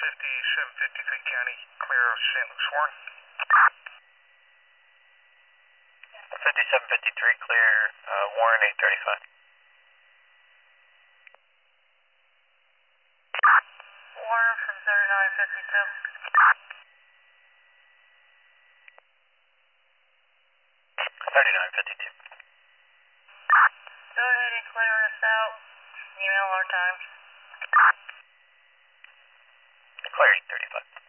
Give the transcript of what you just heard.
753 County, clear of St. Luke's Warren. 5753 clear, Warren 835. Warren from 3952. 3952. Go ahead and clear us out. Email our times. Clear 835.